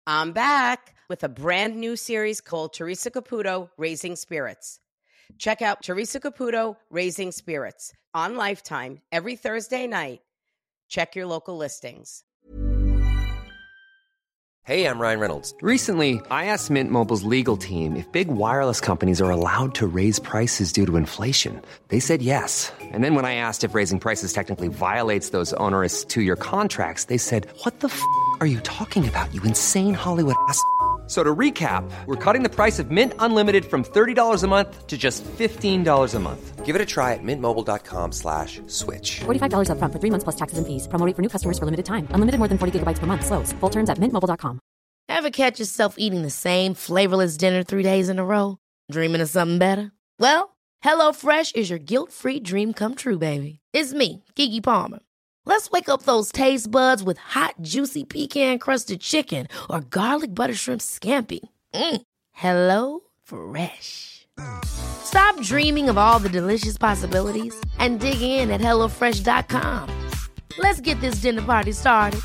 I'm back with a brand new series called Teresa Caputo, Raising Spirits. Check out Teresa Caputo, Raising Spirits on Lifetime every Thursday night. Check your local listings. Hey, I'm Ryan Reynolds. Recently, I asked Mint Mobile's legal team if big wireless companies are allowed to raise prices due to inflation. They said yes. And then when I asked if raising prices technically violates those onerous two-year contracts, they said, "What the f*** are you talking about, you insane Hollywood ass?" So to recap, we're cutting the price of Mint Unlimited from $30 a month to just $15 a month. Give it a try at mintmobile.com/switch. $45 up front for 3 months plus taxes and fees. Promo rate for new customers for limited time. Unlimited more than 40 gigabytes per month. Slows full terms at mintmobile.com. Ever catch yourself eating the same flavorless dinner 3 days in a row? Dreaming of something better? Well, HelloFresh is your guilt-free dream come true, baby. It's me, Keke Palmer. Let's wake up those taste buds with hot, juicy pecan-crusted chicken or garlic butter shrimp scampi. Hello Fresh. Stop dreaming of all the delicious possibilities and dig in at HelloFresh.com. Let's get this dinner party started.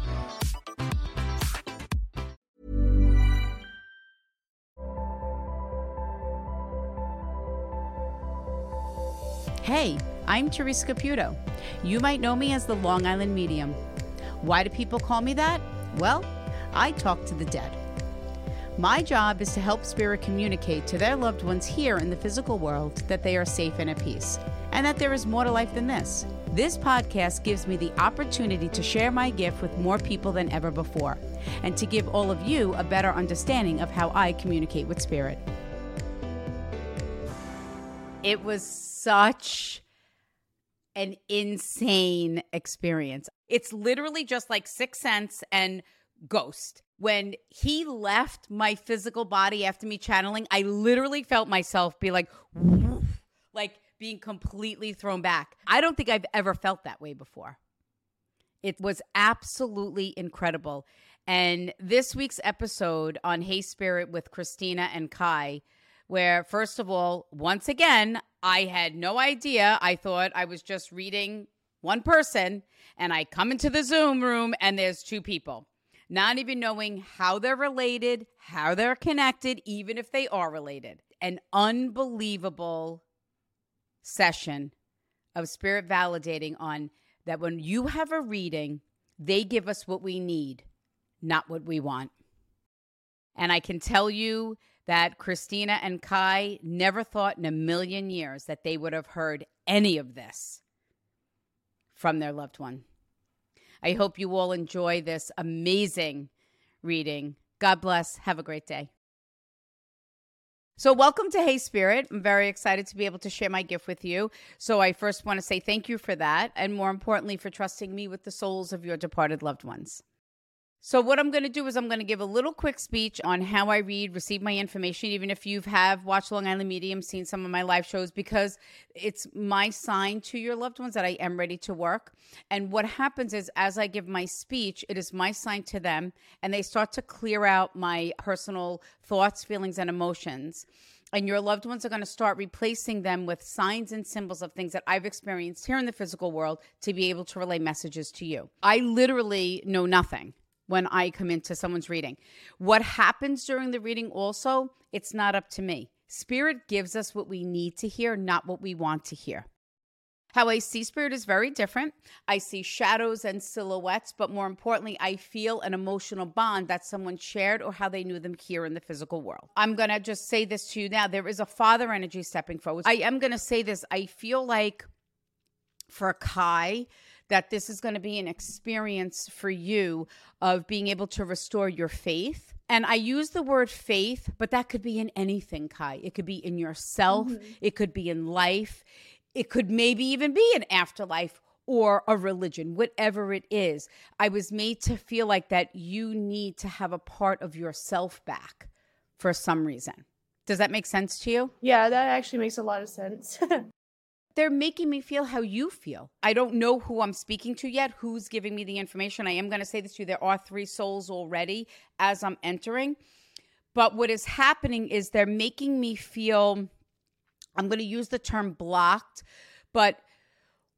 Hey, I'm Teresa Caputo. You might know me as the Long Island Medium. Why do people call me that? Well, I talk to the dead. My job is to help spirit communicate to their loved ones here in the physical world that they are safe and at peace, and that there is more to life than this. This podcast gives me the opportunity to share my gift with more people than ever before, and to give all of you a better understanding of how I communicate with spirit. It was such an insane experience. It's literally just like Sixth Sense and Ghost. When he left my physical body after me channeling, I literally felt myself be like being completely thrown back. I don't think I've ever felt that way before. It was absolutely incredible. And this week's episode on Hey Spirit with Christina and Kai, where, first of all, once again, I had no idea. I thought I was just reading one person, and I come into the Zoom room, and there's two people, not even knowing how they're related, how they're connected, even if they are related. An unbelievable session of spirit validating on that when you have a reading, they give us what we need, not what we want. And I can tell you that Christina and Kai never thought in a million years that they would have heard any of this from their loved one. I hope you all enjoy this amazing reading. God bless. Have a great day. So welcome to Hey Spirit. I'm very excited to be able to share my gift with you. So I first want to say thank you for that, and more importantly, for trusting me with the souls of your departed loved ones. So what I'm going to do is I'm going to give a little quick speech on how I read, receive my information, even if you have watched Long Island Medium, seen some of my live shows, because it's my sign to your loved ones that I am ready to work. And what happens is as I give my speech, it is my sign to them, and they start to clear out my personal thoughts, feelings, and emotions. And your loved ones are going to start replacing them with signs and symbols of things that I've experienced here in the physical world to be able to relay messages to you. I literally know nothing when I come into someone's reading. What happens during the reading also, it's not up to me. Spirit gives us what we need to hear, not what we want to hear. How I see spirit is very different. I see shadows and silhouettes, but more importantly, I feel an emotional bond that someone shared or how they knew them here in the physical world. I'm going to just say this to you now. There is a father energy stepping forward. I am going to say this. I feel like for Kai, that this is going to be an experience for you of being able to restore your faith. And I use the word faith, but that could be in anything, Kai. It could be in yourself. Mm-hmm. It could be in life. It could maybe even be an afterlife or a religion, whatever it is. I was made to feel like that you need to have a part of yourself back for some reason. Does that make sense to you? Yeah, that actually makes a lot of sense. They're making me feel how you feel. I don't know who I'm speaking to yet, who's giving me the information. I am going to say this to you. There are 3 souls already as I'm entering. But what is happening is they're making me feel, I'm going to use the term blocked, but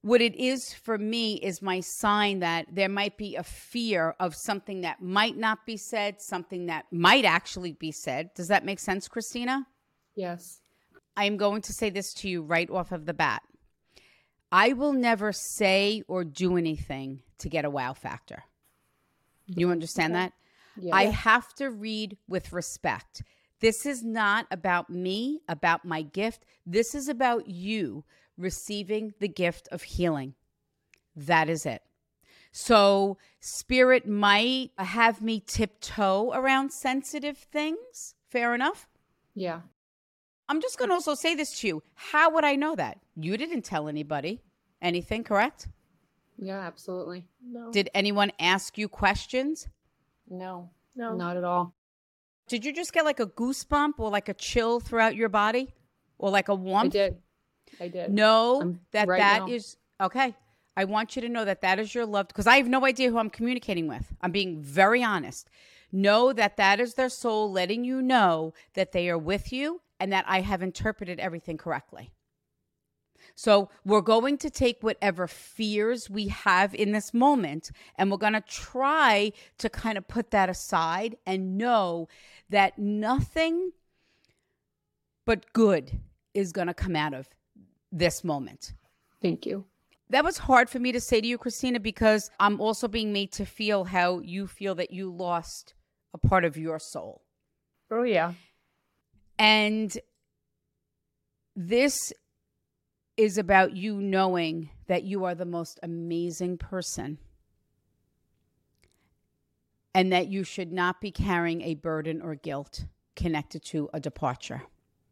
What it is for me is my sign that there might be a fear of something that might not be said, something that might actually be said. Does that make sense, Christina? Yes. I am going to say this to you right off of the bat. I will never say or do anything to get a wow factor. You understand that? Yeah. I have to read with respect. This is not about me, about my gift. This is about you receiving the gift of healing. That is it. So Spirit might have me tiptoe around sensitive things. Fair enough? Yeah. I'm just going to also say this to you. How would I know that? You didn't tell anybody anything, correct? Yeah, absolutely. No. Did anyone ask you questions? No. No. Not at all. Did you just get like a goosebump or like a chill throughout your body? Or like a warmth? I did. Know that right that now. is okay. I want you to know that that is your loved, because I have no idea who I'm communicating with. I'm being very honest. Know that that is their soul letting you know that they are with you and that I have interpreted everything correctly. So we're going to take whatever fears we have in this moment and we're going to try to kind of put that aside and know that nothing but good is going to come out of this moment. Thank you. That was hard for me to say to you, Christina, because I'm also being made to feel how you feel that you lost a part of your soul. Oh, yeah. And this is about you knowing that you are the most amazing person and that you should not be carrying a burden or guilt connected to a departure.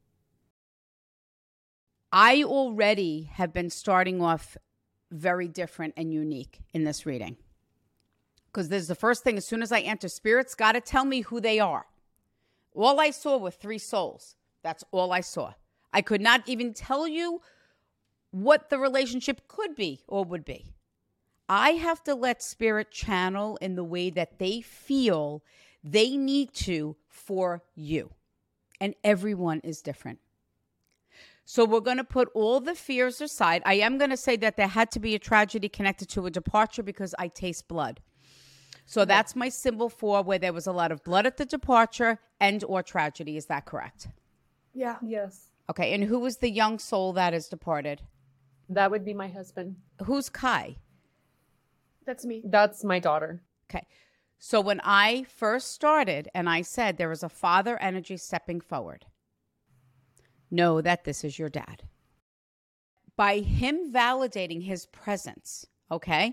I already have been starting off very different and unique in this reading. Because there's the first thing, as soon as I enter, Spirit's got to tell me who they are. All I saw were 3 souls. That's all I saw. I could not even tell you what the relationship could be or would be. I have to let Spirit channel in the way that they feel they need to for you. And everyone is different. So we're going to put all the fears aside. I am going to say that there had to be a tragedy connected to a departure because I taste blood. So that's my symbol for where there was a lot of blood at the departure and or tragedy. Is that correct? Yeah. Yes. Okay. And who is the young soul that is departed? That would be my husband. Who's Kai? That's me. That's my daughter. Okay. So when I first started and I said there was a father energy stepping forward, know that this is your dad. By him validating his presence, okay?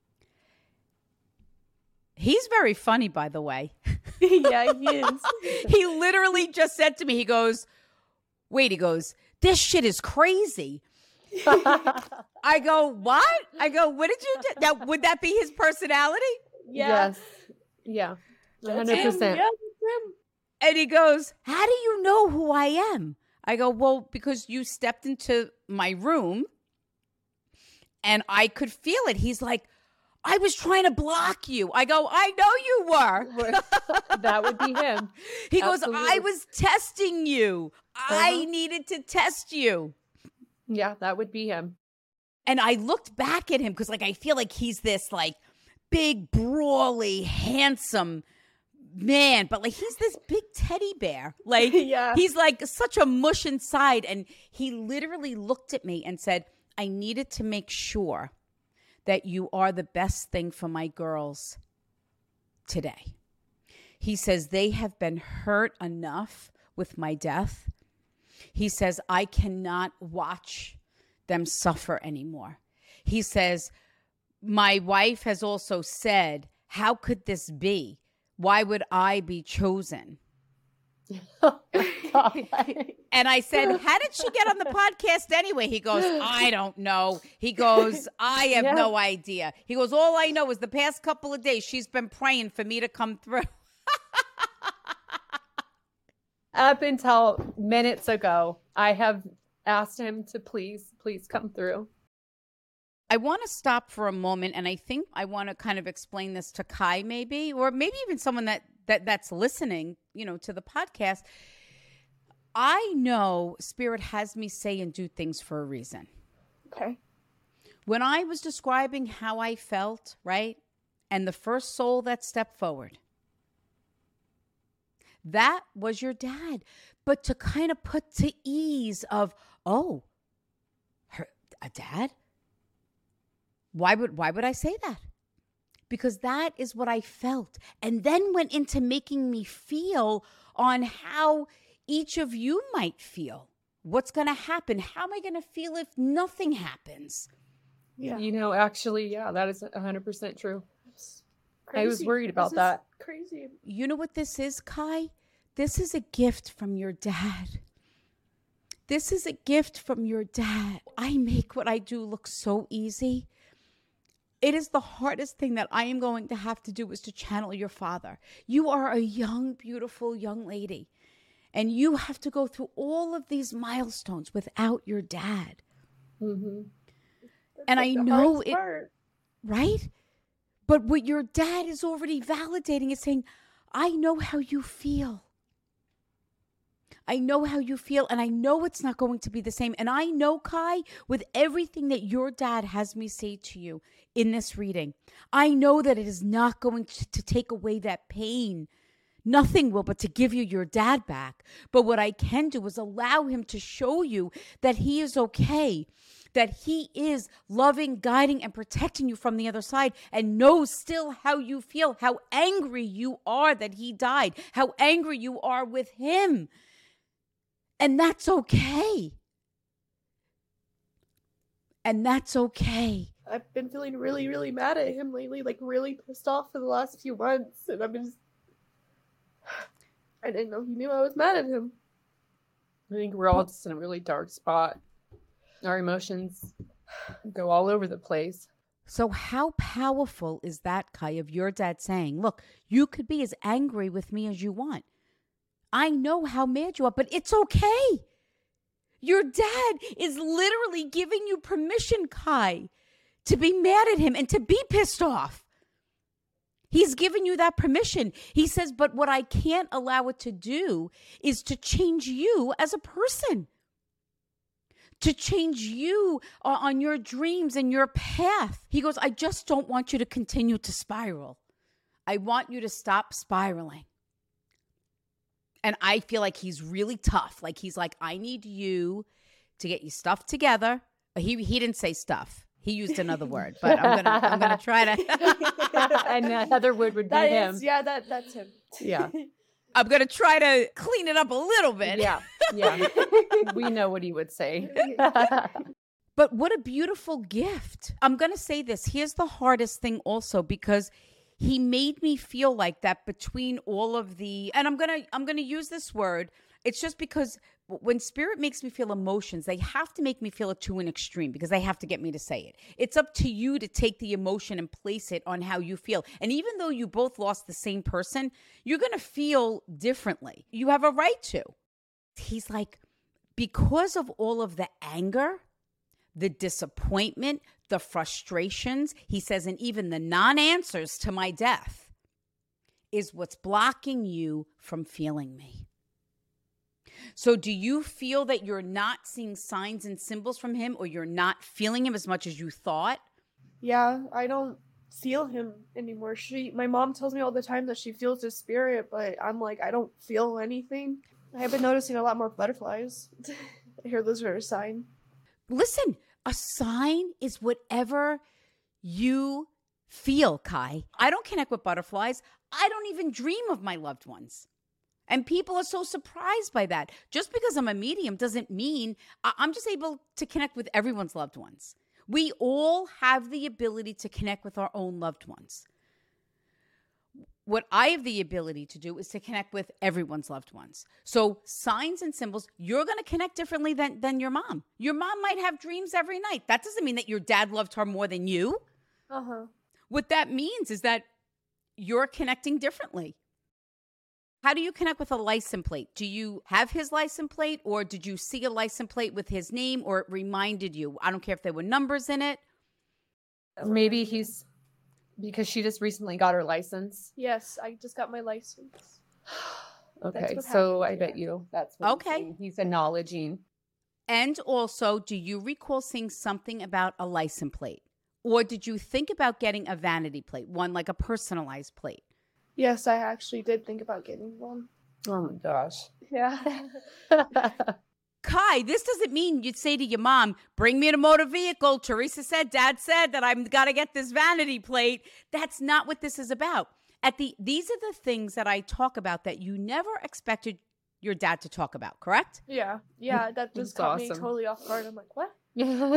He's very funny, by the way. Yeah, he is. He literally just said to me, he goes, this shit is crazy. I go, what? I go, what did you do? Now, would that be his personality? Yeah. Yes. Yeah. That's 100%. him. Yeah, that's him. And he goes, how do you know who I am? I go, well, because you stepped into my room and I could feel it. He's like, I was trying to block you. I go, I know you were. That would be him. He goes, Absolutely. I was testing you. I needed to test you. Yeah, that would be him. And I looked back at him because like I feel like he's this like big, brawly, handsome man, but like he's this big teddy bear. Like Yeah. he's like such a mush inside. And he literally looked at me and said, I needed to make sure that you are the best thing for my girls today. He says they have been hurt enough with my death. He says, I cannot watch them suffer anymore. He says, my wife has also said, how could this be? Why would I be chosen? Oh my God. And I said, how did she get on the podcast anyway? He goes, I don't know. He goes, I have no idea. He goes, all I know is the past couple of days, she's been praying for me to come through. Up until minutes ago, I have asked him to please come through. I want to stop for a moment, and I think I want to kind of explain this to Kai maybe, or maybe even someone that's listening, to the podcast. I know Spirit has me say and do things for a reason. Okay. When I was describing how I felt, right? And the first soul that stepped forward, that was your dad. But to kind of put to ease of, oh, a dad? Why would I say that? Because that is what I felt. And then went into making me feel on how each of you might feel. What's going to happen? How am I going to feel if nothing happens? Yeah. Actually, that is 100% true. I was worried about This is that. Crazy. You know what this is, Kai? This is a gift from your dad. This is a gift from your dad. I make what I do look so easy. It is the hardest thing that I am going to have to do is to channel your father. You are a young, beautiful young lady, and you have to go through all of these milestones without your dad. Mm-hmm. And I know it, part. right? But what your dad is already validating is saying, I know how you feel. I know how you feel, and I know it's not going to be the same. And I know, Kai, with everything that your dad has me say to you in this reading, I know that it is not going to take away that pain. Nothing will, but to give you your dad back. But what I can do is allow him to show you that he is okay, that he is loving, guiding, and protecting you from the other side, and knows still how you feel, how angry you are that he died, how angry you are with him. And that's okay. And that's okay. I've been feeling really, really mad at him lately, like really pissed off for the last few months, and I've been I didn't know he knew I was mad at him. I think we're all just in a really dark spot. Our emotions go all over the place. So how powerful is that, Kai, of your dad saying, look, you could be as angry with me as you want. I know how mad you are, but it's okay. Your dad is literally giving you permission, Kai, to be mad at him and to be pissed off. He's giving you that permission. He says, but what I can't allow it to do is to change you as a person, to change you on your dreams and your path. He goes, I just don't want you to continue to spiral. I want you to stop spiraling. And I feel like he's really tough. Like he's like, I need you to get your stuff together. He didn't say stuff. He used another word, but I'm gonna try to. And another word would be him. That's him. Yeah. I'm gonna try to clean it up a little bit. Yeah. We know what he would say. But what a beautiful gift. I'm gonna say this. Here's the hardest thing also, because he made me feel like that between all of the, and I'm gonna use this word. It's just because when spirit makes me feel emotions, they have to make me feel it to an extreme because they have to get me to say it. It's up to you to take the emotion and place it on how you feel. And even though you both lost the same person, you're going to feel differently. You have a right to. He's like, because of all of the anger, the disappointment, the frustrations, he says, and even the non-answers to my death is what's blocking you from feeling me. So do you feel that you're not seeing signs and symbols from him, or you're not feeling him as much as you thought? Yeah, I don't feel him anymore. My mom tells me all the time that she feels his spirit, but I'm like, I don't feel anything. I've been noticing a lot more butterflies. I hear those are a sign. Listen, a sign is whatever you feel, Kai. I don't connect with butterflies. I don't even dream of my loved ones. And people are so surprised by that. Just because I'm a medium doesn't mean I'm just able to connect with everyone's loved ones. We all have the ability to connect with our own loved ones. What I have the ability to do is to connect with everyone's loved ones. So signs and symbols, you're going to connect differently than your mom. Your mom might have dreams every night. That doesn't mean that your dad loved her more than you. Uh-huh. What that means is that you're connecting differently. How do you connect with a license plate? Do you have his license plate, or did you see a license plate with his name, or it reminded you? I don't care if there were numbers in it. Maybe he's, because she just recently got her license. Yes, I just got my license. Okay, That's what so happened, I bet yeah. you that's what Okay. he's acknowledging. And also, do you recall seeing something about a license plate? Or did you think about getting a vanity plate, one like a personalized plate? Yes, I actually did think about getting one. Oh my gosh. Yeah. Kai, this doesn't mean you'd say to your mom, bring me in a motor vehicle. Teresa said, Dad said that I've got to get this vanity plate. That's not what this is about. These are the things that I talk about that you never expected your dad to talk about, correct? Yeah. That just caught me totally off guard. I'm like, what?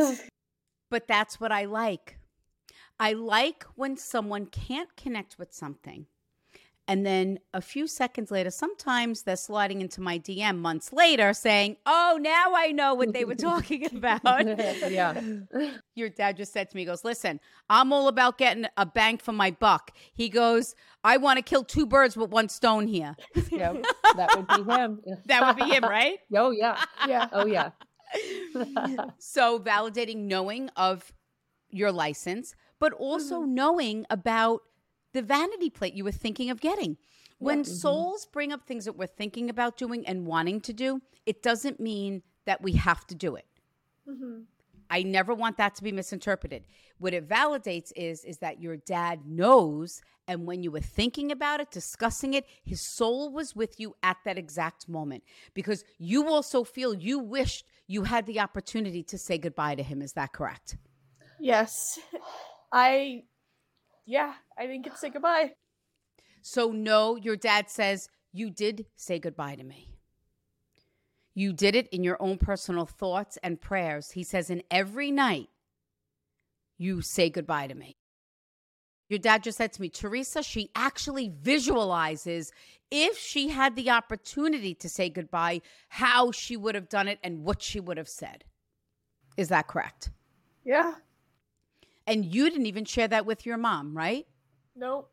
But that's what I like. I like when someone can't connect with something. And then a few seconds later, sometimes they're sliding into my DM months later saying, oh, now I know what they were talking about. Yeah. Your dad just said to me, he goes, listen, I'm all about getting a bang for my buck. He goes, I want to kill 2 birds with 1 stone here. Yeah, that would be him. That would be him, right? Oh, yeah. Yeah. Oh, yeah. So validating knowing of your license, but also knowing about the vanity plate you were thinking of getting. When souls bring up things that we're thinking about doing and wanting to do, it doesn't mean that we have to do it. I never want that to be misinterpreted. What it validates is that your dad knows, and when you were thinking about it, discussing it, his soul was with you at that exact moment, because you also feel you wished you had the opportunity to say goodbye to him. Is that correct? Yes. I didn't get to say goodbye. So no, your dad says, you did say goodbye to me. You did it in your own personal thoughts and prayers. He says, in every night, you say goodbye to me. Your dad just said to me, Teresa, she actually visualizes if she had the opportunity to say goodbye, how she would have done it and what she would have said. Is that correct? Yeah. And you didn't even share that with your mom, right? Nope.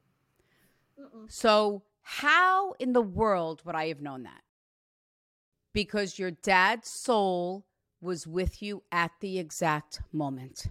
So how in the world would I have known that? Because your dad's soul was with you at the exact moment.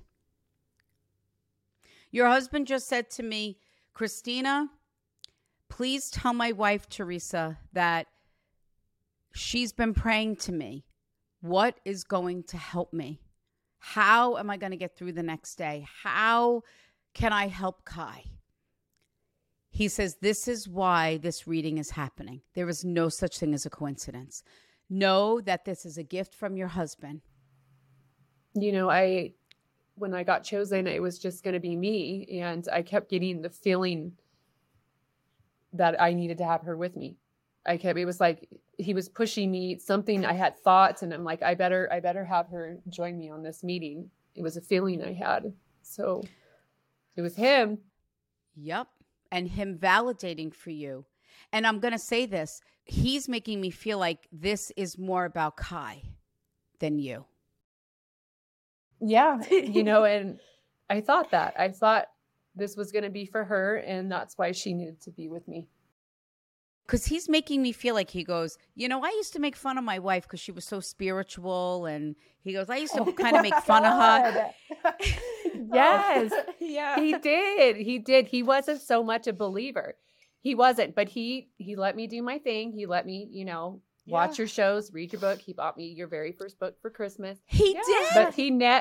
Your husband just said to me, Christina, please tell my wife, Teresa, that she's been praying to me. What is going to help me? How am I going to get through the next day? How can I help Kai? He says, this is why this reading is happening. There is no such thing as a coincidence. Know that this is a gift from your husband. You know, when I got chosen, it was just going to be me. And I kept getting the feeling that I needed to have her with me. It was like he was pushing me something. I had thoughts and I'm like, I better have her join me on this meeting. It was a feeling I had. So it was him. Yep. And him validating for you. And I'm going to say this. He's making me feel like this is more about Kai than you. Yeah. You know, and I thought this was going to be for her. And that's why she needed to be with me. Because he's making me feel like, he goes, you know, I used to make fun of my wife because she was so spiritual. And he goes, I used to kind of make fun of her. Yes. Yeah. He did. He wasn't so much a believer. He wasn't, but he let me do my thing. He let me, you know, watch your shows, read your book. He bought me your very first book for Christmas. He did. But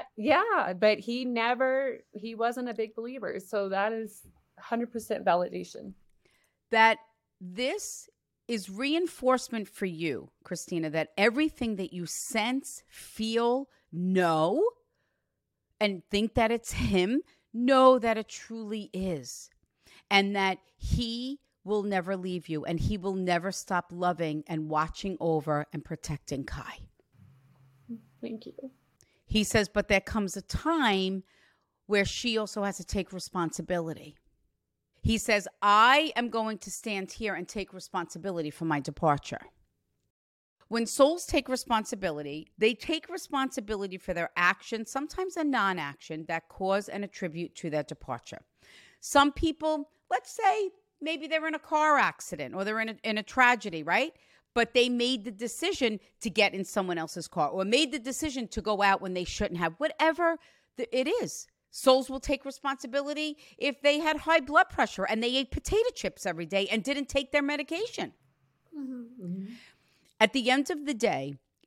he wasn't a big believer. So that is 100% validation. That this is reinforcement for you, Christina, that everything that you sense, feel, know, and think that it's him, know that it truly is. And that he will never leave you and he will never stop loving and watching over and protecting Kai. Thank you. He says, but there comes a time where she also has to take responsibility. He says, I am going to stand here and take responsibility for my departure. When souls take responsibility, they take responsibility for their actions, sometimes a non-action, that cause and attribute to their departure. Some people, let's say, maybe they're in a car accident or they're in a tragedy, right? But they made the decision to get in someone else's car or made the decision to go out when they shouldn't have. Whatever it is. Souls will take responsibility if they had high blood pressure and they ate potato chips every day and didn't take their medication. Mm-hmm. At the end of the day,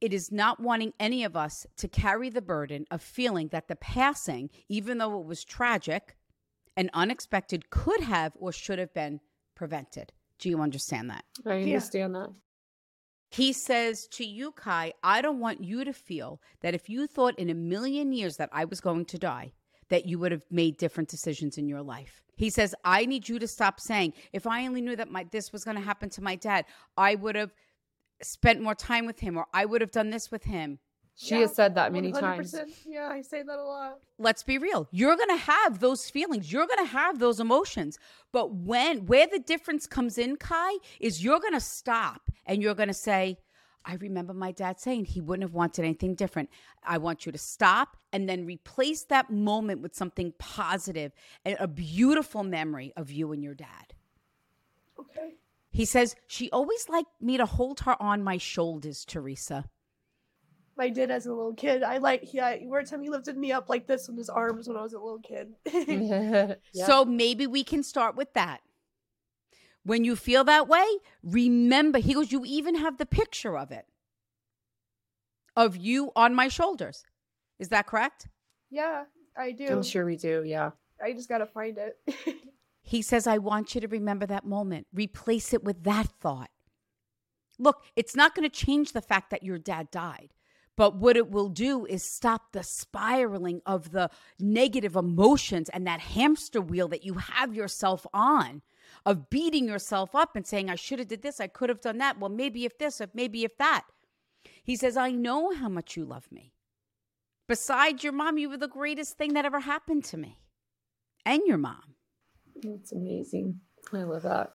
it is not wanting any of us to carry the burden of feeling that the passing, even though it was tragic and unexpected, could have or should have been prevented. Do you understand that? I understand that. He says to you, Kai, I don't want you to feel that if you thought in a million years that I was going to die, that you would have made different decisions in your life. He says, I need you to stop saying, if I only knew that this was going to happen to my dad, I would have spent more time with him, or I would have done this with him. She has said that many 100%. times. Yeah, I say that a lot. Let's be real. You're going to have those feelings. You're going to have those emotions. But where the difference comes in, Kai, is you're going to stop and you're going to say, I remember my dad saying he wouldn't have wanted anything different. I want you to stop and then replace that moment with something positive and a beautiful memory of you and your dad. Okay. He says, she always liked me to hold her on my shoulders, Teresa. I did as a little kid. Every time he lifted me up like this on his arms when I was a little kid. Yeah. So maybe we can start with that. When you feel that way, remember, he goes, you even have the picture of it, of you on my shoulders. Is that correct? Yeah, I do. I'm sure we do, yeah. I just got to find it. He says, I want you to remember that moment. Replace it with that thought. Look, it's not going to change the fact that your dad died. But what it will do is stop the spiraling of the negative emotions and that hamster wheel that you have yourself on, of beating yourself up and saying, I should have did this, I could have done that. Well, maybe if this, or maybe if that. He says, I know how much you love me. Besides your mom, you were the greatest thing that ever happened to me. And your mom. That's amazing. I love that.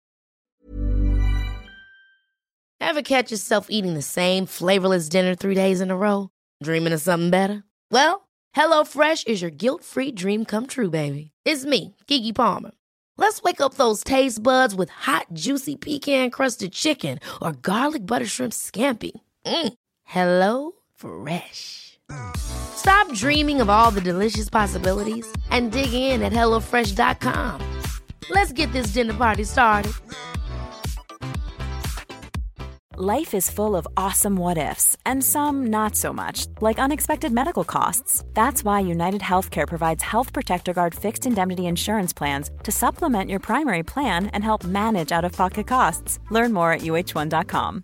Ever catch yourself eating the same flavorless dinner 3 days in a row? Dreaming of something better? Well, HelloFresh is your guilt-free dream come true, baby. It's me, Keke Palmer. Let's wake up those taste buds with hot, juicy pecan-crusted chicken or garlic butter shrimp scampi. Hello Fresh. Stop dreaming of all the delicious possibilities and dig in at HelloFresh.com. Let's get this dinner party started. Life is full of awesome what-ifs, and some not so much, like unexpected medical costs. That's why United Healthcare provides Health Protector Guard fixed indemnity insurance plans to supplement your primary plan and help manage out-of-pocket costs. Learn more at uh1.com.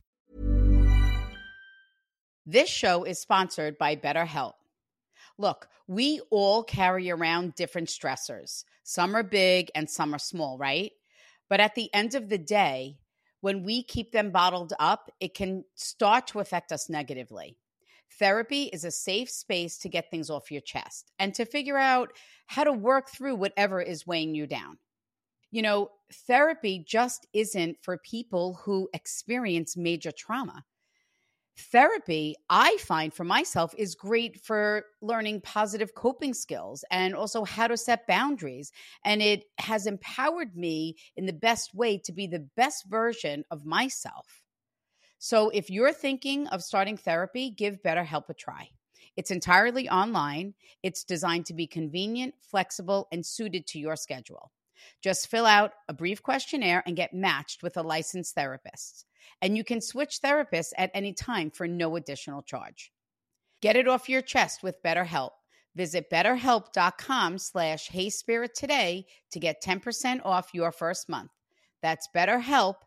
This show is sponsored by BetterHelp. Look, we all carry around different stressors. Some are big and some are small, right? But at the end of the day, when we keep them bottled up, it can start to affect us negatively. Therapy is a safe space to get things off your chest and to figure out how to work through whatever is weighing you down. You know, therapy just isn't for people who experience major trauma. Therapy, I find for myself, is great for learning positive coping skills and also how to set boundaries. And it has empowered me in the best way to be the best version of myself. So if you're thinking of starting therapy, give BetterHelp a try. It's entirely online. It's designed to be convenient, flexible, and suited to your schedule. Just fill out a brief questionnaire and get matched with a licensed therapist. And you can switch therapists at any time for no additional charge. Get it off your chest with BetterHelp. Visit BetterHelp.com/HeySpirit today to get 10% off your first month. That's BetterHelp,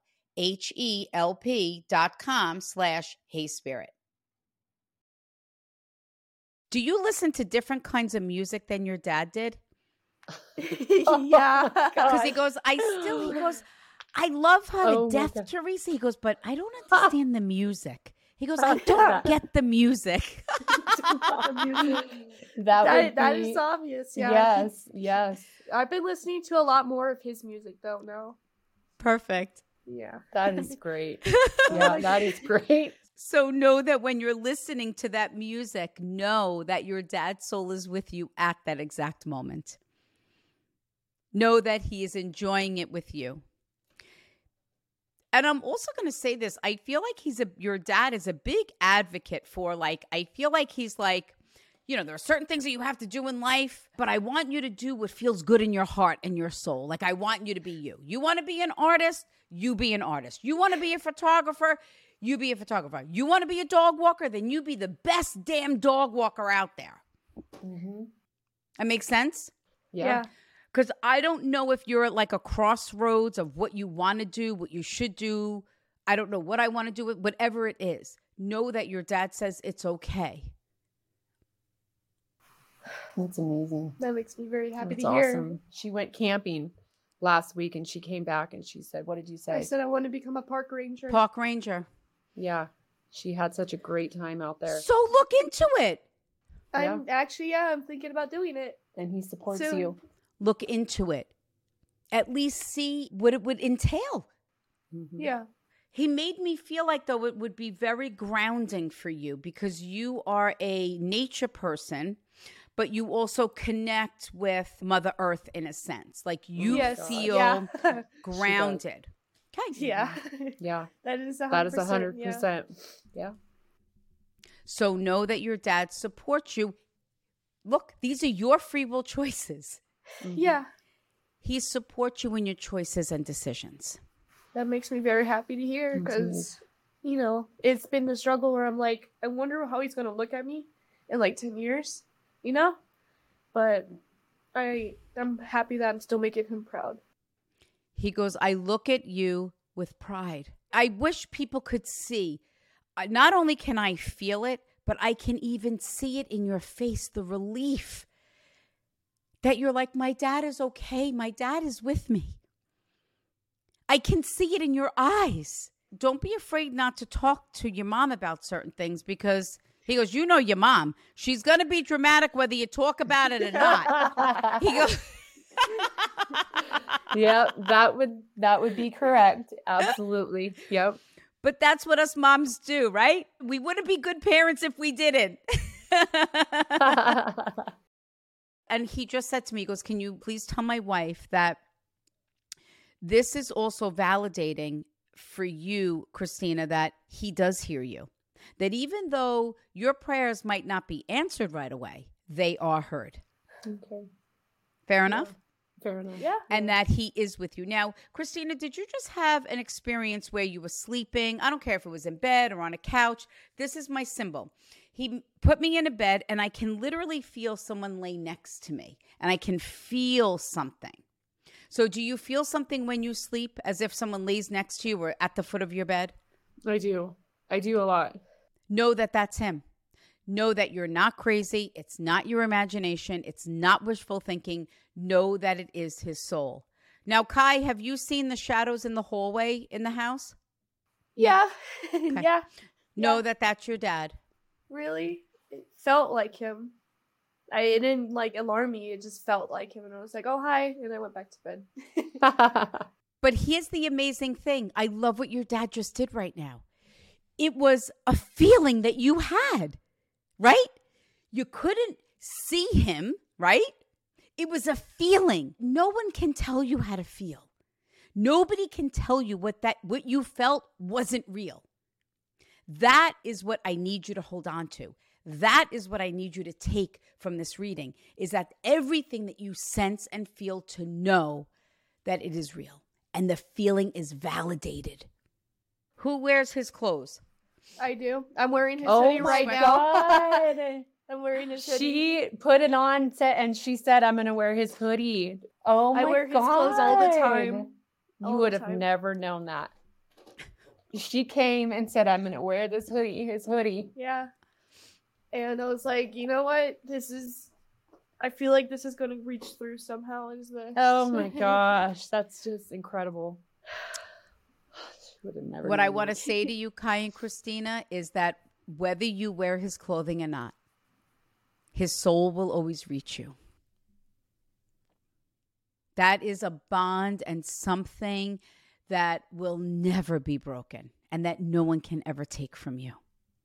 HELP.com/HeySpirit. Do you listen to different kinds of music than your dad did? Yeah. Because he goes, I love her to death, Teresa. He goes, but I don't understand the music. He goes, I don't get the music. That is obvious. Yeah. Yes. I've been listening to a lot more of his music though now. Perfect. Yeah. That is great. Yeah, that is great. So know that when you're listening to that music, know that your dad's soul is with you at that exact moment. Know that he is enjoying it with you. And I'm also going to say this. I feel like your dad is a big advocate for, I feel like he's there are certain things that you have to do in life, but I want you to do what feels good in your heart and your soul. I want you to be you. You want to be an artist? you be an artist. You want to be a photographer, you be a photographer. You want to be a dog walker, then you be the best damn dog walker out there. Mm-hmm. That makes sense? Yeah. Because I don't know if you're at like a crossroads of what you want to do, what you should do. I don't know what I want to do, whatever it is. Know that your dad says it's okay. That's amazing. That makes me very happy That's to hear. awesome. She went camping last week and she came back and she said, what did you say? I said I want to become a park ranger. Park ranger. Yeah. She had such a great time out there. So look into it. I'm thinking about doing it. And he supports Soon. you. Look into it. At least see what it would entail. Mm-hmm. Yeah. He made me feel like, though, it would be very grounding for you because you are a nature person, but you also connect with Mother Earth in a sense. Like you feel grounded. Okay. Yeah. Yeah. That is 100%. That is 100%. Yeah. So know that your dad supports you. Look, these are your free will choices. Mm-hmm. Yeah. He supports you in your choices and decisions. That makes me very happy to hear because, it's been the struggle where I'm like, I wonder how he's going to look at me in like 10 years, But I'm happy that I'm still making him proud. He goes, I look at you with pride. I wish people could see. Not only can I feel it, but I can even see it in your face, the relief that you're like, my dad is okay. My dad is with me. I can see it in your eyes. Don't be afraid not to talk to your mom about certain things because he goes, you know your mom. She's going to be dramatic whether you talk about it or not. He goes... Yeah, that would be correct. Absolutely. Yep. But that's what us moms do, right? We wouldn't be good parents if we didn't. And he just said to me, he goes, can you please tell my wife that this is also validating for you, Christina, that he does hear you. That even though your prayers might not be answered right away, they are heard. Okay. Fair enough? Fair enough. Yeah. And that he is with you. Now, Christina, did you just have an experience where you were sleeping? I don't care if it was in bed or on a couch. This is my symbol. He put me in a bed and I can literally feel someone lay next to me and I can feel something. So do you feel something when you sleep as if someone lays next to you or at the foot of your bed? I do. I do a lot. Know that that's him. Know that you're not crazy. It's not your imagination. It's not wishful thinking. Know that it is his soul. Now, Kai, have you seen the shadows in the hallway in the house? Yeah. Okay. Yeah. Know that that's your dad. Really? It felt like him. It didn't alarm me. It just felt like him. And I was like, oh, hi. And I went back to bed. But here's the amazing thing. I love what your dad just did right now. It was a feeling that you had, right? You couldn't see him, right? It was a feeling. No one can tell you how to feel. Nobody can tell you what you felt wasn't real. That is what I need you to hold on to. That is what I need you to take from this reading, is that everything that you sense and feel to know that it is real. And the feeling is validated. Who wears his clothes? I do. I'm wearing his hoodie right now. God. I'm wearing his hoodie. She put it on and she said, I'm going to wear his hoodie. Oh my God. I wear his clothes all the time. You would have never known that. She came and said, I'm going to wear his hoodie. Yeah. And I was like, you know what? I feel like this is going to reach through somehow. Oh my gosh. That's just incredible. What I want to say to you, Kai and Christina, is that whether you wear his clothing or not, his soul will always reach you. That is a bond and something that will never be broken and that no one can ever take from you.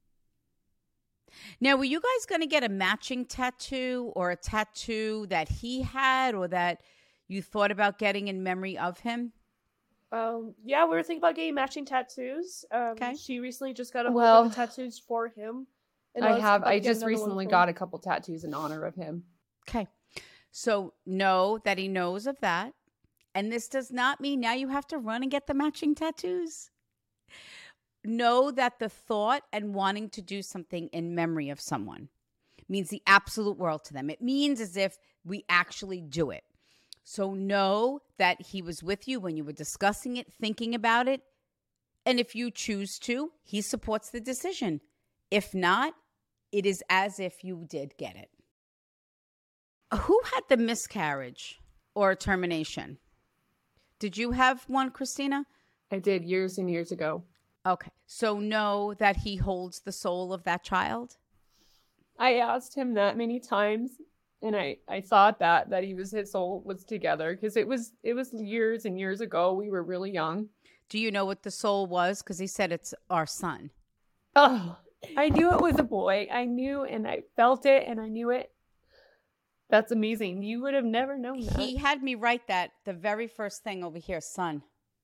Now, were you guys going to get a matching tattoo or a tattoo that he had or that you thought about getting in memory of him? Yeah, we were thinking about getting matching tattoos. Okay. She recently just got a whole bunch of tattoos for him. And I just recently got a couple tattoos in honor of him. Okay. So know that he knows of that And this does not mean now you have to run and get the matching tattoos. Know that the thought and wanting to do something in memory of someone means the absolute world to them. It means as if we actually do it. So know that he was with you when you were discussing it, thinking about it. And if you choose to, he supports the decision. If not, it is as if you did get it. Who had the miscarriage or termination? Did you have one, Christina? I did years and years ago. Okay. So know that he holds the soul of that child? I asked him that many times, and I thought that his soul was together, because it was years and years ago. We were really young. Do you know what the soul was? Because he said it's our son. Oh, I knew it was a boy. I knew, and I felt it, and I knew it. That's amazing. You would have never known that. He had me write that the very first thing over here, son.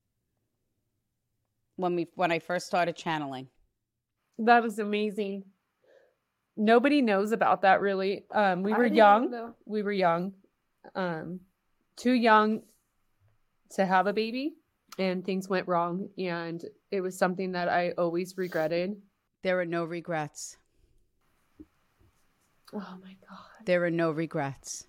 When I first started channeling. That is amazing. Nobody knows about that, really. We were young. We were young. Too young to have a baby, and things went wrong, and it was something that I always regretted. There are no regrets. Oh my God. There are no regrets.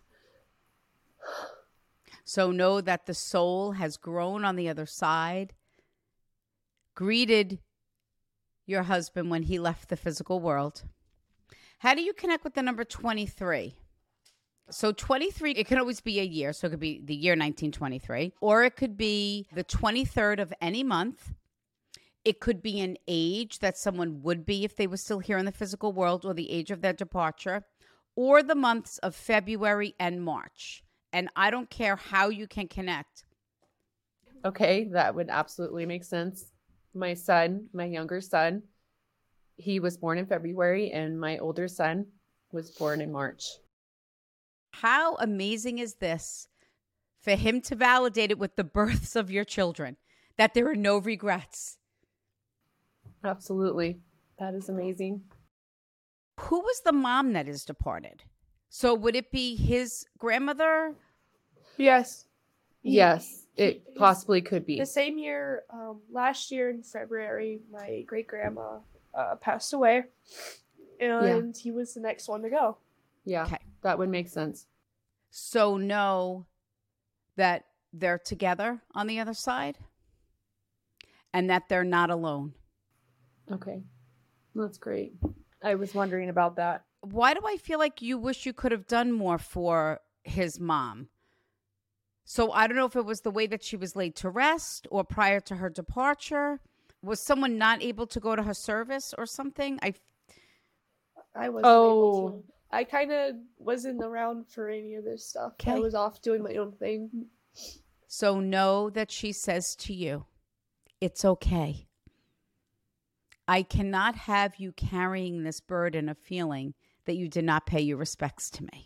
So know that the soul has grown on the other side, greeted your husband when he left the physical world. How do you connect with the number 23? So 23, it can always be a year. So it could be the year 1923, or it could be the 23rd of any month. It could be an age that someone would be if they were still here in the physical world, or the age of their departure, or the months of February and March. And I don't care how you can connect. Okay, that would absolutely make sense. My son, my younger son, he was born in February, and my older son was born in March. How amazing is this for him to validate it with the births of your children, that there are no regrets? Absolutely. That is amazing. Who was the mom that is departed? So would it be his grandmother? Yes. Yes, it possibly could be. The same year, last year in February, my great-grandma passed away, and he was the next one to go. Yeah, okay. That would make sense. So know that they're together on the other side, and that they're not alone. Okay, that's great. I was wondering about that. Why do I feel like you wish you could have done more for his mom? So I don't know if it was the way that she was laid to rest or prior to her departure. Was someone not able to go to her service or something? I wasn't able to. I kind of wasn't around for any of this stuff. Okay. I was off doing my own thing. So know that she says to you, it's okay. I cannot have you carrying this burden of feeling that you did not pay your respects to me.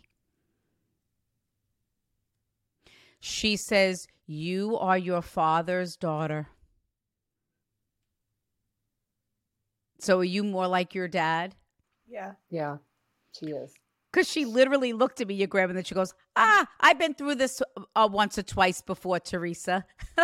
She says, you are your father's daughter. So are you more like your dad? Yeah. Yeah, she is. Because she literally looked at me, your grandmother, and she goes, I've been through this once or twice before, Teresa.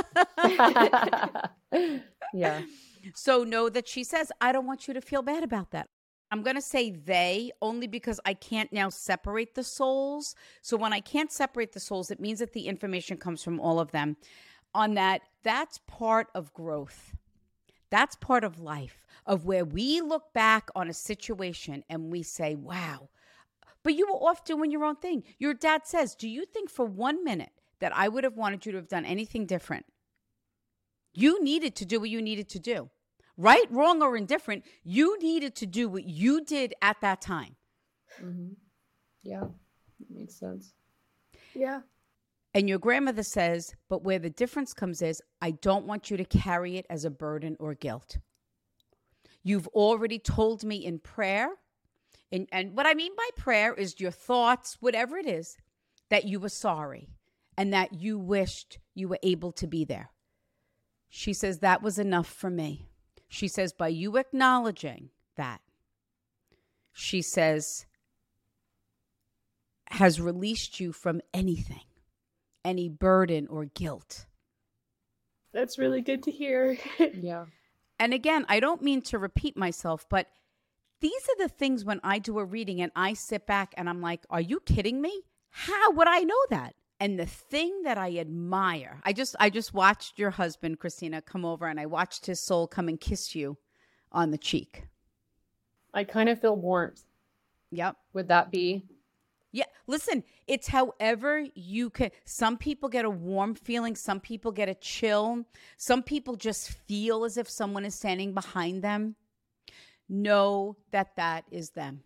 Yeah. So know that she says, I don't want you to feel bad about that. I'm going to say they only because I can't now separate the souls. So when I can't separate the souls, it means that the information comes from all of them. On that, that's part of growth. That's part of life, of where we look back on a situation and we say, wow, but you were off doing your own thing. Your dad says, do you think for 1 minute that I would have wanted you to have done anything different? You needed to do what you needed to do. Right, wrong, or indifferent, you needed to do what you did at that time. Mm-hmm. Yeah, that makes sense. Yeah. And your grandmother says, but where the difference comes is, I don't want you to carry it as a burden or guilt. You've already told me in prayer, and what I mean by prayer is your thoughts, whatever it is, that you were sorry and that you wished you were able to be there. She says, that was enough for me. She says, by you acknowledging that, she says, has released you from anything, any burden or guilt. That's really good to hear. Yeah. And again, I don't mean to repeat myself, but these are the things when I do a reading and I sit back and I'm like, are you kidding me? How would I know that? And the thing that I admire, I just watched your husband, Christina, come over, and I watched his soul come and kiss you on the cheek. I kind of feel warmth. Yep. Would that be? Yeah. Listen, it's however you can. Some people get a warm feeling. Some people get a chill. Some people just feel as if someone is standing behind them. Know that that is them.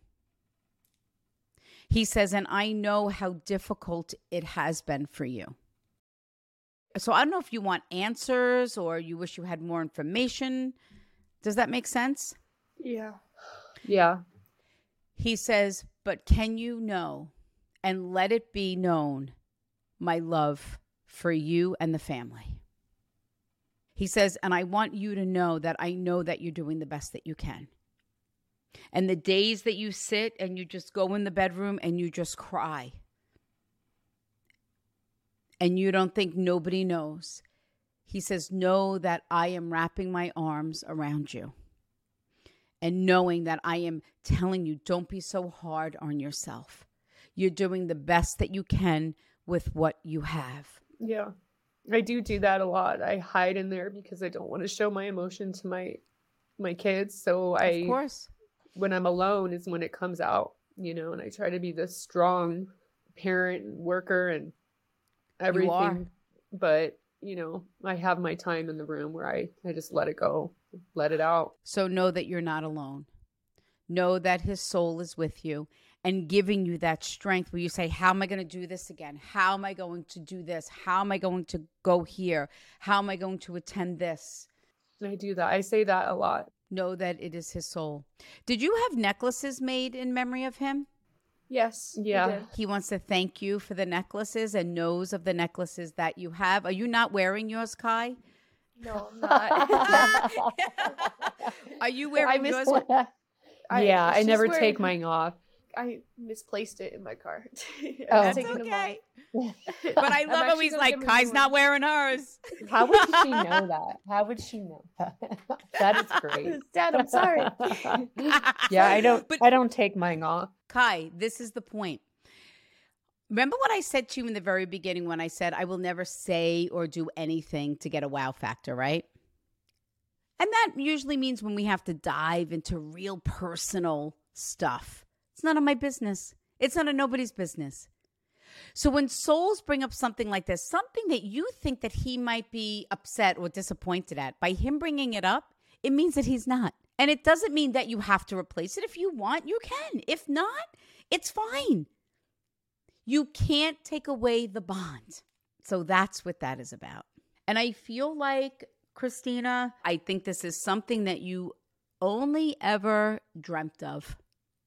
He says, and I know how difficult it has been for you. So I don't know if you want answers or you wish you had more information. Does that make sense? Yeah. Yeah. He says, but can you know and let it be known my love for you and the family? He says, and I want you to know that I know that you're doing the best that you can. And the days that you sit and you just go in the bedroom and you just cry and you don't think nobody knows. He says, know that I am wrapping my arms around you and knowing that I am telling you, don't be so hard on yourself. You're doing the best that you can with what you have. Yeah. I do that a lot. I hide in there because I don't want to show my emotion to my kids. So Of course. When I'm alone is when it comes out, and I try to be this strong parent and worker and everything. You are. But, I have my time in the room where I just let it go, let it out. So know that you're not alone. Know that his soul is with you and giving you that strength where you say, how am I going to do this again? How am I going to do this? How am I going to go here? How am I going to attend this? I do that. I say that a lot. Know that it is his soul. Did you have necklaces made in memory of him? Yes. Yeah. I did. He wants to thank you for the necklaces and knows of the necklaces that you have. Are you not wearing yours, Kai? No, I'm not. Are you wearing yours? I she's never wearing- take mine off. I misplaced it in my car. Oh. That's Taking them okay. off. But I I'm love how actually he's gonna like, give her Kai's new not one. wearing hers. How would she know that? How would she know that? That is great. Dad, I'm sorry. Yeah, But- I don't take mine off. Kai, this is the point. Remember what I said to you in the very beginning when I said I will never say or do anything to get a wow factor, right? And that usually means when we have to dive into real personal stuff. It's none of my business. It's none of nobody's business. So when souls bring up something like this, something that you think that he might be upset or disappointed at, by him bringing it up, it means that he's not. And it doesn't mean that you have to replace it. If you want, you can. If not, it's fine. You can't take away the bond. So that's what that is about. And I feel like, Christina, I think this is something that you only ever dreamt of.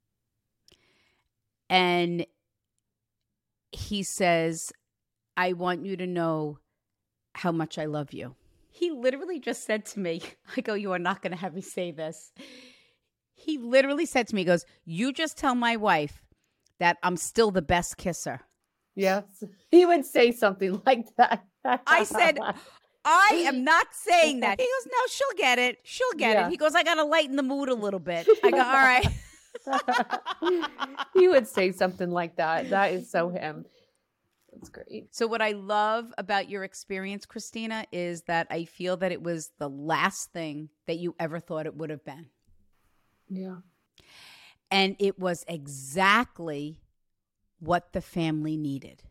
And he says, I want you to know how much I love you. He literally just said to me, I go, you are not going to have me say this. He literally said to me, he goes, you just tell my wife that I'm still the best kisser. Yes. He would say something like that. I said, I am not saying that. He goes, no, she'll get it. She'll get it. He goes, I got to lighten the mood a little bit. I go, all right. He would say something like that. That is so him. That's great. So what I love about your experience, Christina, is that I feel that it was the last thing that you ever thought it would have been. Yeah. And it was exactly what the family needed.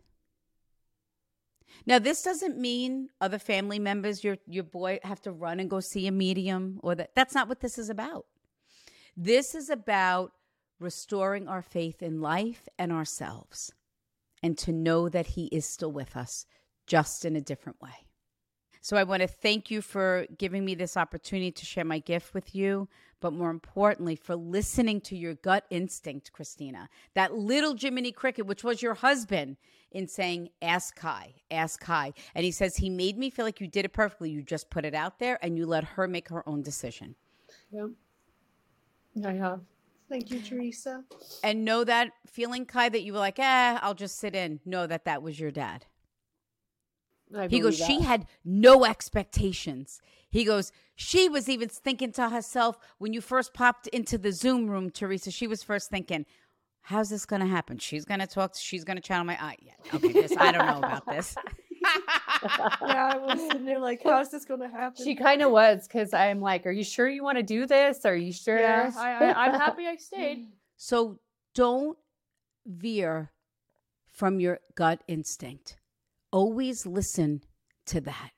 Now, this doesn't mean other family members, your boy, have to run and go see a medium, or that's not what this is about. This is about restoring our faith in life and ourselves, and to know that he is still with us, just in a different way. So I want to thank you for giving me this opportunity to share my gift with you, but more importantly, for listening to your gut instinct, Christina, that little Jiminy Cricket, which was your husband, in saying, ask Kai, ask Kai. And he says, he made me feel like you did it perfectly. You just put it out there and you let her make her own decision. Yeah. I have. Thank you, Teresa. And know that feeling, Kai, that you were like, I'll just sit in. Know that that was your dad. He goes, she had no expectations. He goes, she was even thinking to herself, when you first popped into the Zoom room, Teresa, she was first thinking, how's this going to happen? She's going to talk. She's going to channel my eye. Yeah, okay, I don't know about this. Yeah, I was sitting there like, how's this going to happen? She kind of was, because I'm like, are you sure you want to do this? Are you sure? Yeah, I'm happy I stayed. So don't veer from your gut instinct. Always listen to that.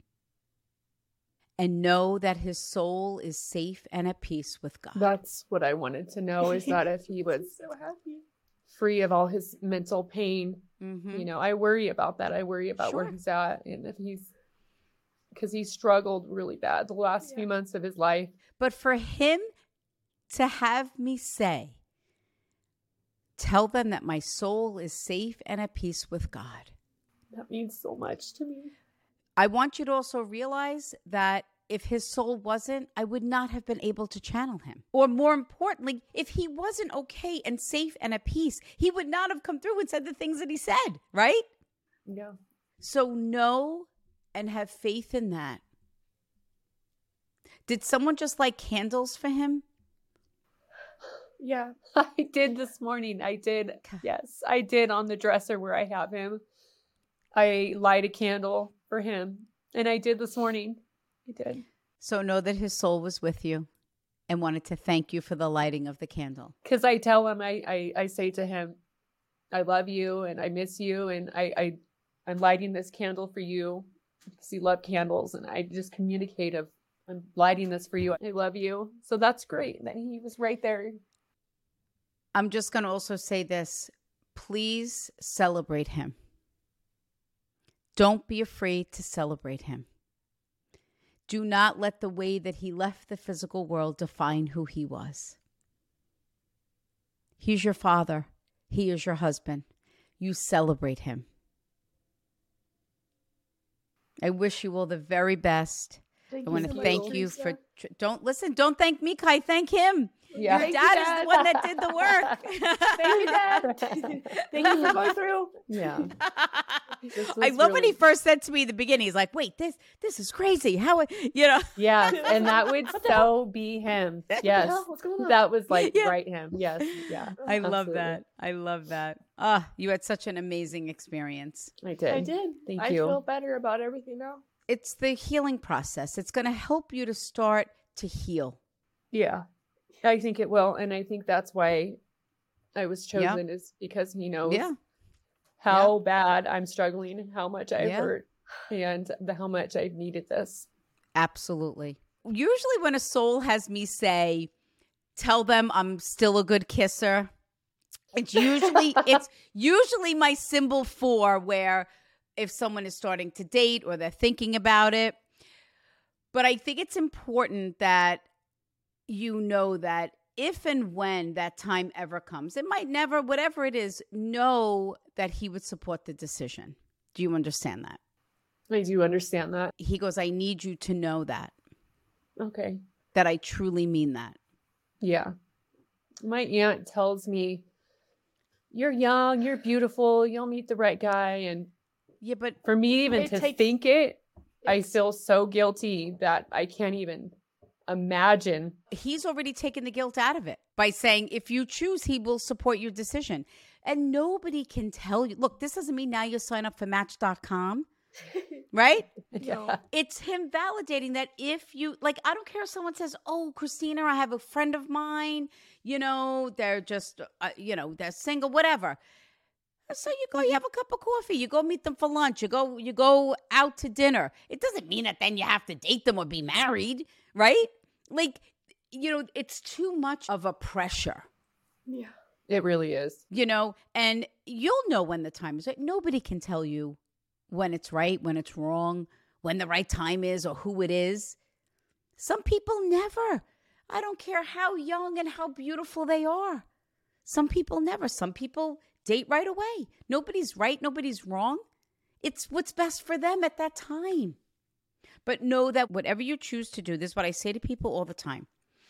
And know that his soul is safe and at peace with God. That's what I wanted to know, is that if he was So happy. free of all his mental pain, Mm-hmm. you know, I worry about that. I worry about where he's at, and if because he struggled really bad the last few months of his life. But for him to have me say, tell them that my soul is safe and at peace with God. That means so much to me. I want you to also realize that if his soul wasn't, I would not have been able to channel him. Or more importantly, if he wasn't okay and safe and at peace, he would not have come through and said the things that he said, right? Yeah. So know and have faith in that. Did someone just light candles for him? Yeah. I did this morning. I did. Yes, I did on the dresser where I have him. I light a candle for him, and I did this morning. I did. So know that his soul was with you and wanted to thank you for the lighting of the candle. Because I tell him, I say to him, I love you and I miss you, and I'm lighting this candle for you because you love candles, and I just communicate of, I'm lighting this for you. I love you. So that's great that he was right there. I'm just going to also say this. Please celebrate him. Don't be afraid to celebrate him. Do not let the way that he left the physical world define who he was. He's your father. He is your husband. You celebrate him. I wish you all the very best. I want to thank you for... Don't thank me, Kai. Thank him. Yeah. Your dad is the one that did the work. Thank you, Dad. Thank you for going through. Yeah. I love when he first said to me in the beginning, he's like, wait, this is crazy. How, Yeah, and that would so be him. Yes. What's going on? That was like right him. Yes. Yeah. I love absolutely. that. I love that. You had such an amazing experience. I did. I did. Thank I you. feel better about everything now. It's the healing process. It's going to help you to start to heal. Yeah, I think it will. And I think that's why I was chosen, is because he knows how bad I'm struggling and how much I've hurt and how much I've needed this. Absolutely. Usually when a soul has me say, tell them I'm still a good kisser, it's usually my symbol for where if someone is starting to date or they're thinking about it. But I think it's important that you know that if and when that time ever comes, it might never, whatever it is, know that he would support the decision. Do you understand that? I do understand that. He goes, I need you to know that. Okay. That I truly mean that. Yeah. My aunt tells me, you're young, you're beautiful, you'll meet the right guy. And yeah, but for me even to think it, I feel so guilty that I can't even imagine. He's already taken the guilt out of it by saying, if you choose, he will support your decision. And nobody can tell you, look, this doesn't mean now you sign up for Match.com, right? Yeah. It's him validating that if you, like, I don't care if someone says, oh, Christina, I have a friend of mine, they're just, they're single, whatever. So you go, you have a cup of coffee, you go meet them for lunch, you go out to dinner. It doesn't mean that then you have to date them or be married, right? Like, it's too much of a pressure. Yeah. It really is. And you'll know when the time is right. Nobody can tell you when it's right, when it's wrong, when the right time is or who it is. Some people never. I don't care how young and how beautiful they are. Some people never. Some people date right away. Nobody's right. Nobody's wrong. It's what's best for them at that time. But know that whatever you choose to do, this is what I say to people all the time.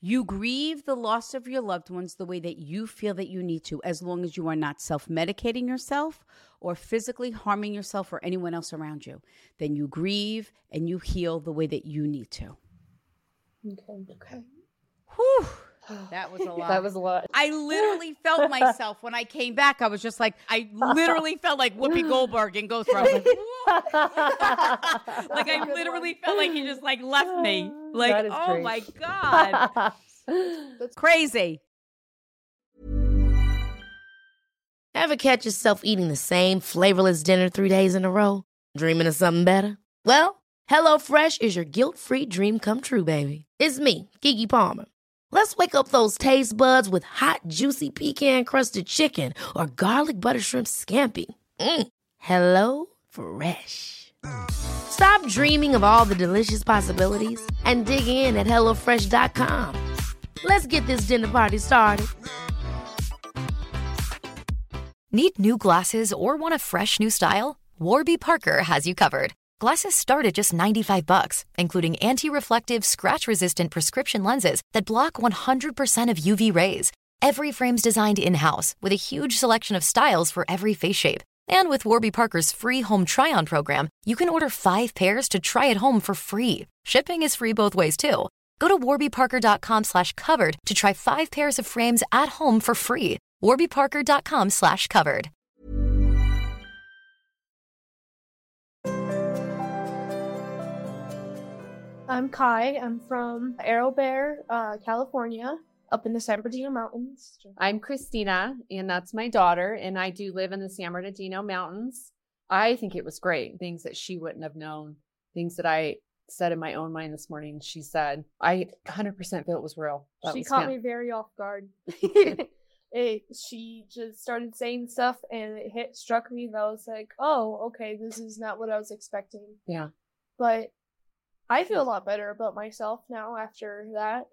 You grieve the loss of your loved ones the way that you feel that you need to, as long as you are not self-medicating yourself or physically harming yourself or anyone else around you. Then you grieve and you heal the way that you need to. Okay. Whew. That was a lot. That was a lot. I literally felt myself when I came back. I was just like, I literally felt like Whoopi Goldberg in Ghost Rider. I was like, like I literally felt like he just like left me. Like, oh great. my God. That's crazy. Ever catch yourself eating the same flavorless dinner 3 days in a row? Dreaming of something better? Well, HelloFresh is your guilt-free dream come true, baby. It's me, Keke Palmer. Let's wake up those taste buds with hot, juicy pecan-crusted chicken or garlic butter shrimp scampi. Hello Fresh. Stop dreaming of all the delicious possibilities and dig in at HelloFresh.com. Let's get this dinner party started. Need new glasses or want a fresh new style? Warby Parker has you covered. Glasses start at just $95, including anti-reflective, scratch-resistant prescription lenses that block 100% of UV rays. Every frame's designed in-house with a huge selection of styles for every face shape. And with Warby Parker's free home try-on program, you can order 5 pairs to try at home for free. Shipping is free both ways, too. Go to warbyparker.com/covered to try 5 pairs of frames at home for free. warbyparker.com/covered. I'm Kai. I'm from Arrow Bear, California, up in the San Bernardino Mountains. I'm Christina, and that's my daughter, and I do live in the San Bernardino Mountains. I think it was great. Things that she wouldn't have known, things that I said in my own mind this morning, she said. I 100% feel it was real. She caught me very off guard. She just started saying stuff, and it struck me that I was like, oh, okay, this is not what I was expecting. Yeah. But I feel a lot better about myself now after that.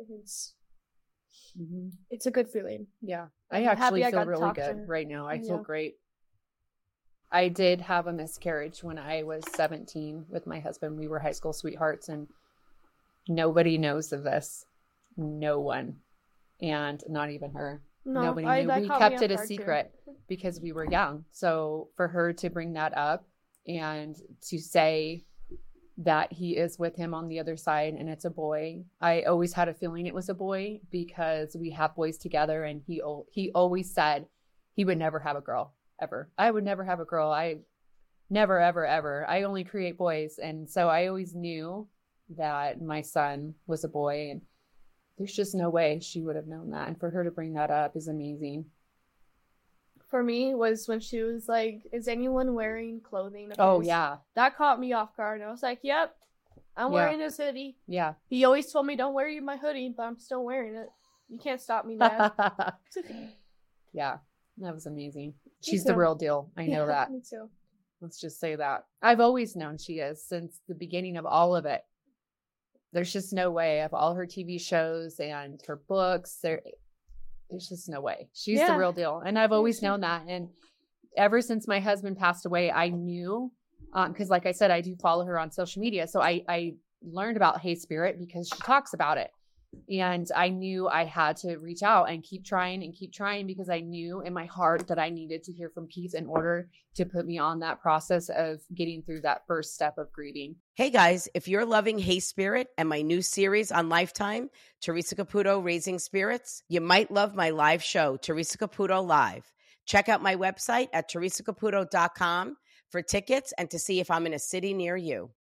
It's a good feeling. Yeah. I actually feel really talk good right now. I feel great. I did have a miscarriage when I was 17 with my husband. We were high school sweethearts, and nobody knows of this. No one. And not even her. No, nobody knew. We kept it a secret because we were young. So for her to bring that up and to say that he is with him on the other side and it's a boy. I always had a feeling it was a boy because we have boys together, and he always said he would never have a girl, ever. I would never have a girl. I never, ever, ever. I only create boys. And so I always knew that my son was a boy, and there's just no way she would have known that. And for her to bring that up is amazing. For me was when she was like, is anyone wearing clothing? Oh, yeah. That caught me off guard. And I was like, yep, I'm wearing this hoodie. Yeah. He always told me, don't wear my hoodie, but I'm still wearing it. You can't stop me, Dad. Yeah, that was amazing. She's the real deal. I know that. Me too. Let's just say that. I've always known she is since the beginning of all of it. There's just no way of all her TV shows and her books. There's just no way. She's the real deal. And I've always known that. And ever since my husband passed away, I knew, because like I said, I do follow her on social media. So I learned about Hey Spirit because she talks about it. And I knew I had to reach out and keep trying because I knew in my heart that I needed to hear from Keith in order to put me on that process of getting through that first step of grieving. Hey guys, if you're loving Hey Spirit and my new series on Lifetime, Teresa Caputo Raising Spirits, you might love my live show, Teresa Caputo Live. Check out my website at teresacaputo.com for tickets and to see if I'm in a city near you.